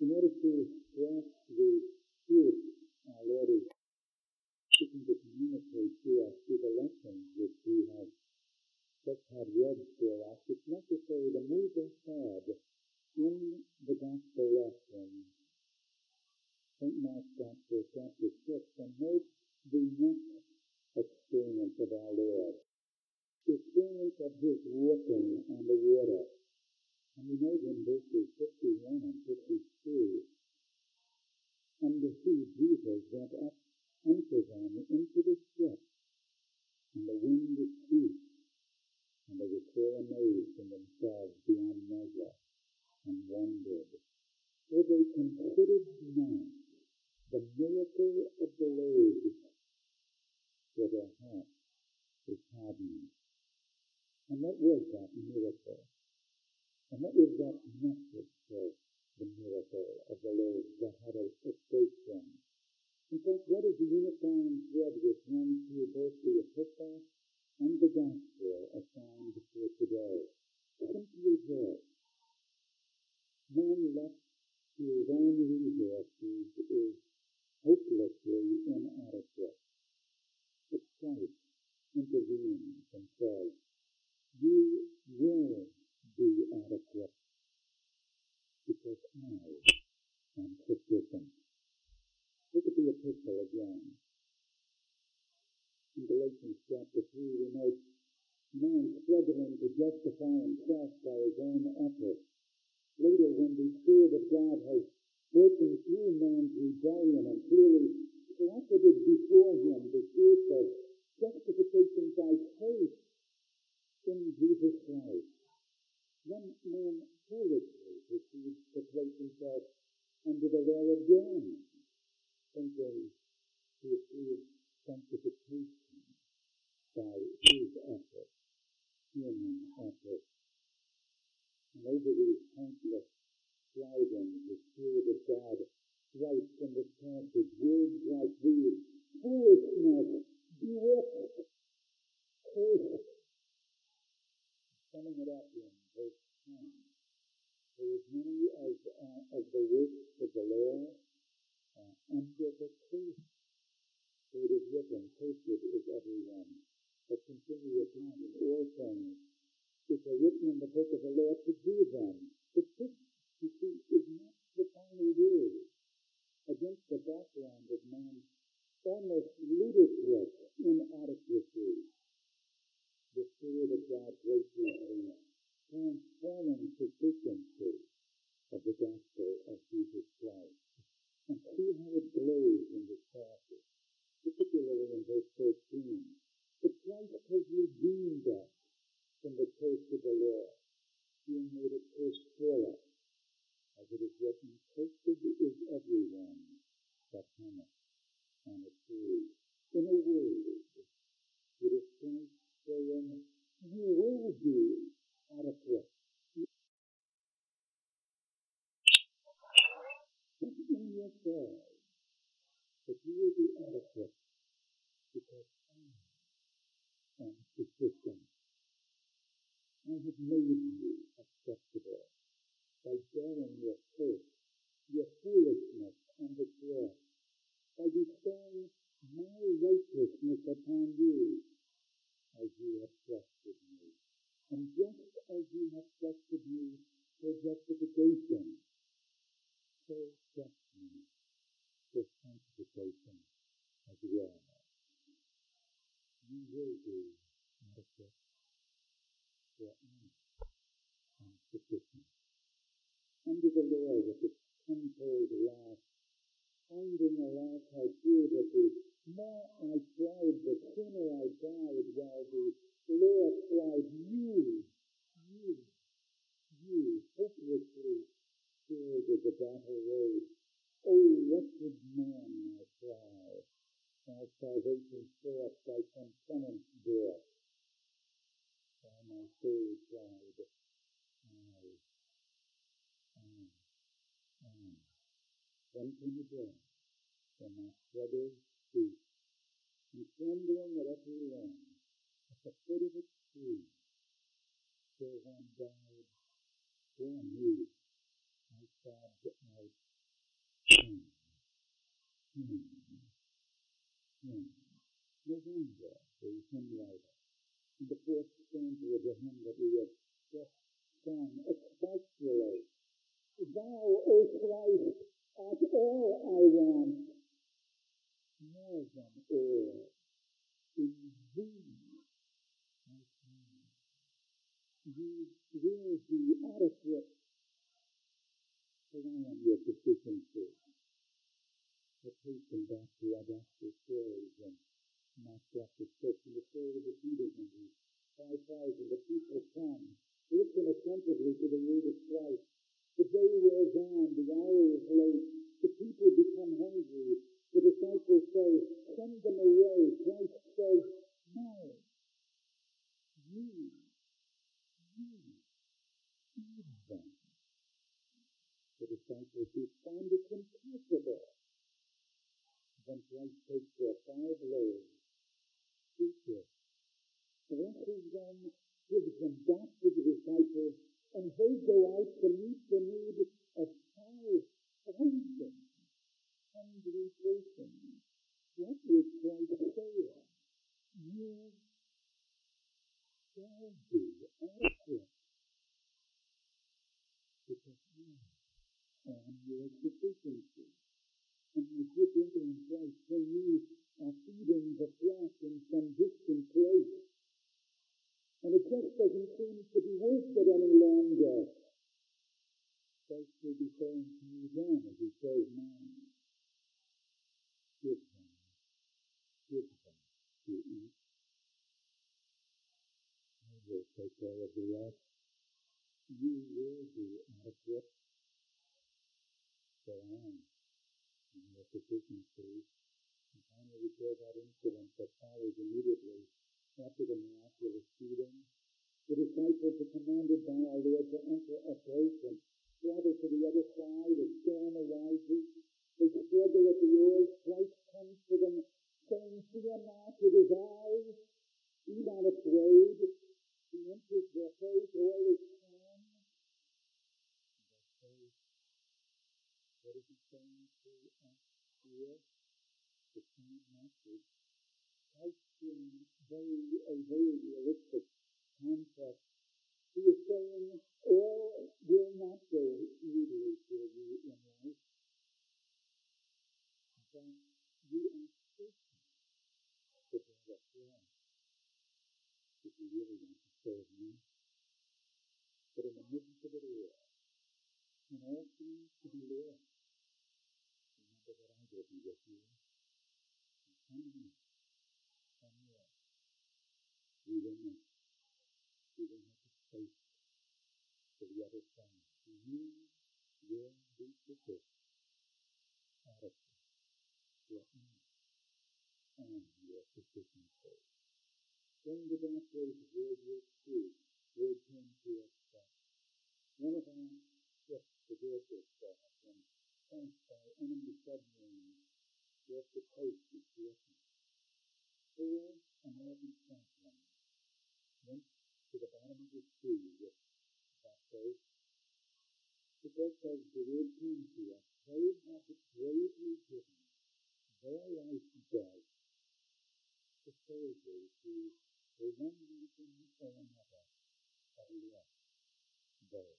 In order to grasp the truth, our Lord is seeking to communicate to us through the lessons which we have just had read for us. It's necessary to move ahead in the gospel lesson, St. Mark's Gospel, chapter 6, and note the next experience of our Lord, the experience of his walking on the water. And we note in verses 51 and 52, and he, Jesus, went up unto them into the ship, and the wind ceased, and they were sore amazed in themselves beyond measure, and wondered. For they considered not the miracle of the loaves, for their heart was hardened. And what was that miracle? And what was that message for the miracle of the loaves that had escaped them? In fact, what is the unifying thread which runs through both the epistle and the gospel assigned for today? Simply this: man left to his own resources is hopelessly inadequate. But Christ intervenes and says, "You will be adequate, because I am sufficient." Look at the epistle again. In Galatians chapter 3, we note man struggling to justify himself by his own efforts. Later, when the Spirit of God has broken through man's rebellion and clearly placarded before him the truth of justification by faith in Jesus Christ, then man foolishly proceeds to place himself under the law again, thinking to achieve sanctification by his effort, human effort. And over these countless strivings, the Spirit of God writes in this passage words like these: foolishness, bewitched, cursed. Summing it up in verse 10, for as many of the works of the law under the curse, for it is written, "Cursed is everyone that continueth not in all things which are written in the book of the law to do them." But this, you see, is not the final word. Against the background of man's almost ludicrous inadequacy, the Spirit of God graces the transforming sufficiency of the gospel of Jesus Christ. And see how it glows in this passage, particularly in verse 13. But Christ has redeemed us from the curse of the law, being made a curse for us. As it is written, "Cursed is everyone that hangeth on a tree." In a word, it is Christ saying, you will be adequate. In yourself, that you will be adequate because I am sufficient. I have made you acceptable by bearing your curse, your foolishness on the cross, by bestowing my righteousness upon you, as you have trusted me. And just as you have trusted me for justification, so trust me for sanctification as well. You will be adequate, for I am sufficient. Under the law with its tenfold law, finding alas how true that the more I tried, the sooner I died, while the law cried, you, hopelessly filled with the battle road. Oh, wretched man, I cry, while salvation sought by some penance brought. While my soul cried, Then came a day when my struggles ceased, and trembling at every limb, at the foot of a tree, till one died for me, I sobbed out with the hymn that we have just sung, expectantly. Thou, O Christ, art all I want, more than all. In thee I find. You will be adequate, for I am your sufficiency. Let's hasten back to our gospel stories and Mark chapter 6, and the story of the feeding of the 5,000. The people come, listen attentively to the word of Christ. The day wears on, the hour is late, the people become hungry. The disciples say, send them away. Christ says, no, you feed them. The disciples respond, it's impossible. Then Christ takes their 5 loaves, teaches, blesses them, gives them back to the disciples, and they go out to meet the need of 5,000 hungry persons. What would Christ say? You shall be adequate, because I am your sufficiency. And we put into in Christ when you are feeding the flock in some distant place. And it just doesn't seem to be worth it any longer. Christ will be saying to you then, as he says now, give them to eat. I will take care of the rest. You will be adequate, for I am in your sufficiency. And finally, we share that incident that follows immediately after the miraculous feeding. The disciples are commanded by our Lord to enter a boat and travel to the other side. A storm arises. They struggle at the oars. Christ comes to them, saying, fear not, it is I. Be not afraid. He enters their faith. All is calm. And they say, what is he saying to us here? The same message. Christ in a very realistic context. He is saying, all will not go easily for you in life. In fact, you are certain to bear the cross if you really want to serve me. But in the midst of it all, when all seems to be lost, remember that I will be with you. And somewhere, we will not. We will have to face to the other side. You will be sufficient. Adequate. Your own and your sufficiency. Going to that place of World War II, Word came to us that one of our ships, the Dorcas, had been sunk by enemy submarines off the coast of Vietnam. 4 American chaplains went to the bottom of the sea with that boat. The boat says the word came to us. They have bravely given their lifeblood to soldiers who, for one reason or another, have left there.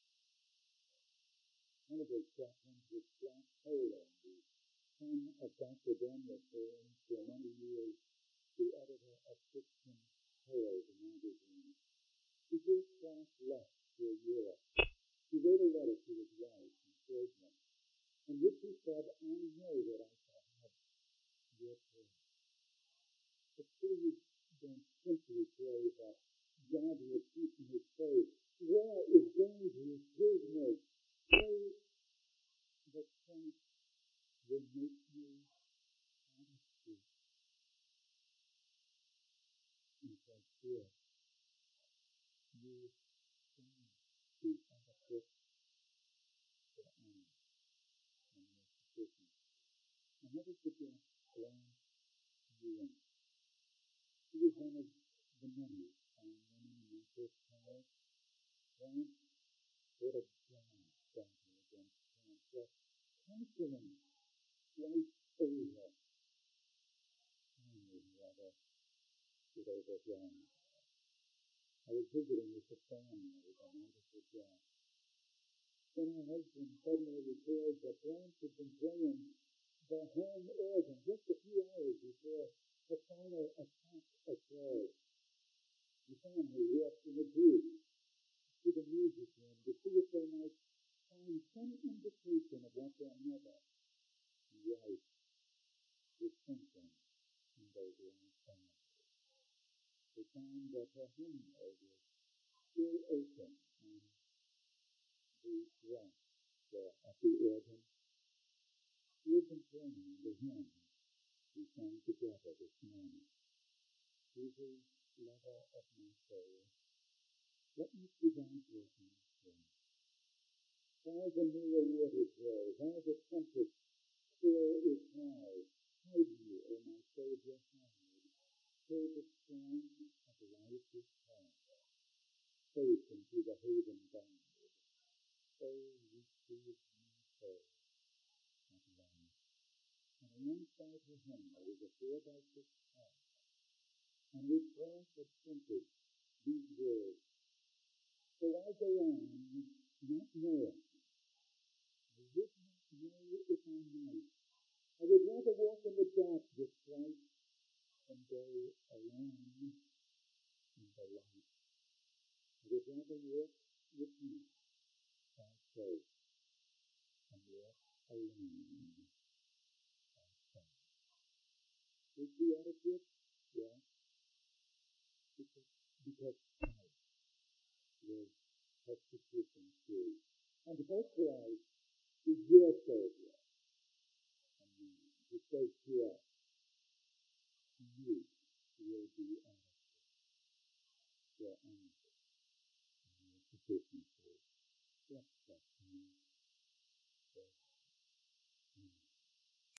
One of those chaplains was Jack Poland, the son of Dr. Daniel Poland, for many years the editor of Christian Herald magazine. Before Jack left for Europe, he wrote a letter to his wife and children, in which he said, I know that I shall have your prayer. But please don't simply pray that God will keep me safe. War is dangerous business. Pray that Christ will make me adequate. And Christ said, you shall be adequate for honor and your sufficiency. I never forget Florence Ewan. She was one of the many fine women in my first parish. Florence fought a gallant battle against cancer, conquering twice over. Finally, however, it overwhelmed her. I was visiting with the family the night of her death. Then her husband suddenly recalled that Blanche had been playing the home organ just a few hours before her final attack occurred. The family walked in a group to the music room to see if they might find some indication of what their mother and wife was thinking in those last hours. They found that her hymnal was still open on the rack there at the organ. She had been playing the hymn we sang together this morning. Jesus, lover of my soul, let me see thy broken strength. While the mirror waters roll, while the tempest still is high, hide me, O my Savior, hide, till the storm of life is past, safe into the haven bound. Oh, receive my soul at last. And alongside her hymnal was a 4x6 card, and with Blanche had printed these words: so I go on, not knowing. I would not know if I might. I would rather walk in the dark with Christ than go alone in the light. I would rather walk with you by faith than walk alone by sight. Is the adequate? Yes, because Christ was her sufficient true. And her Christ is your Savior. And he says to us, you will be adequate. Your answer and your sufficiency. Let's trust him.